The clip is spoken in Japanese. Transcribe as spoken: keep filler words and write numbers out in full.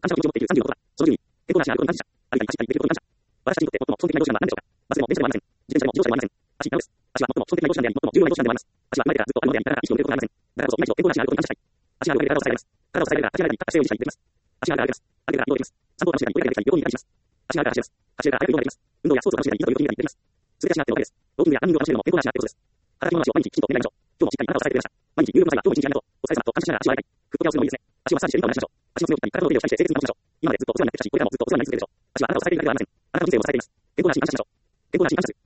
感謝の気持ちを持っているさんじゅうの男は、その順位、健康な足があることに感謝者。あるいは感謝していることに感謝。私たちにとって最も尊敬的な移動手段は何でしょうか。バスでも電車でもありません。自転車でも自動車でもありません。足、なおです。足は最も尊敬的な移動手段であり、最も重要な移動手段でもあります。足は生まれてからずっとあるのであり、だから意識を向けることがありません。だからこそ、今一度健康な足があることに感謝したい。足があるだけで体を支えられます。体を支えられるが、足がない形性を維持したりできます。足があるから歩けます。歩けたら移動できます。散歩を楽しんだり、お出かけできたり、旅行に行ったりします。足があるから走れます。走れるから早く移動ができます。運動やスポーツを楽しんだり、いいという気分ができます。すべて足があってのおかげです。ウォーキングやランニングを楽しめるのも健康な足があってこそです。働き者の足を毎日きちんと練りましょう。今日もしっかり体を支えてくれました。毎日有料の際は今日も一日ありがとう。お疲れ様と感謝しながら足を洗いたい。フットケアをするのもいいですね。足をマッサージしてリンパを流しましょう。足の強くなり、体の手入れをしたりして清潔に保ちましょう。今までずっとお世話になってきたし、これからもずっとお世話になり続けるでしょう。足はあなたを支えているだけではありません。あなたの人生を支えています。健康な足に感謝しましょう。健康な足に感謝する。